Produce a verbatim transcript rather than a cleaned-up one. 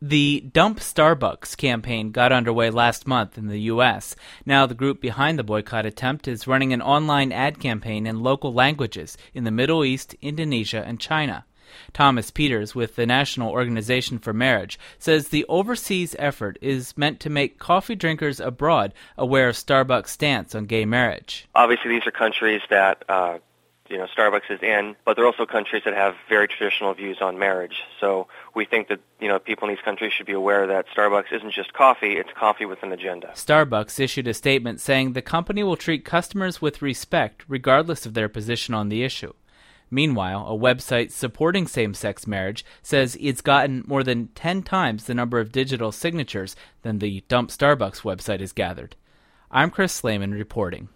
The Dump Starbucks campaign got underway last month in the U S. Now the group behind the boycott attempt is running an online ad campaign in local languages in the Middle East, Indonesia, and China. Thomas Peters with the National Organization for Marriage says the overseas effort is meant to make coffee drinkers abroad aware of Starbucks' stance on gay marriage. Obviously, these are countries that uh, you know Starbucks is in, but they're also countries that have very traditional views on marriage. So we think that you know people in these countries should be aware that Starbucks isn't just coffee; it's coffee with an agenda. Starbucks issued a statement saying the company will treat customers with respect regardless of their position on the issue. Meanwhile, a website supporting same-sex marriage says it's gotten more than ten times the number of digital signatures than the Dump Starbucks website has gathered. I'm Chris Slayman reporting.